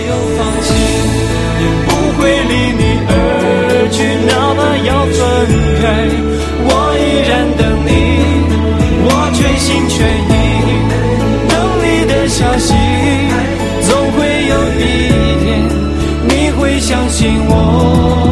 有放弃，也不会离你而去，哪怕要分开，我依然等你，我全心全意等你的消息，总会有一天你会相信我。